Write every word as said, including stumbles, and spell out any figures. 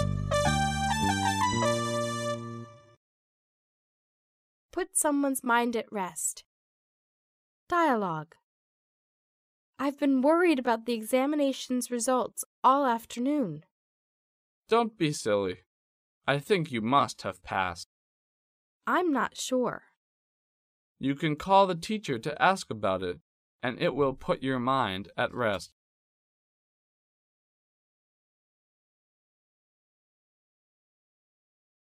Put someone's mind at rest. Dialogue. I've been worried about the examination's results all afternoon. Don't be silly. I think you must have passed. I'm not sure. You can call the teacher to ask about it, and it will put your mind at rest.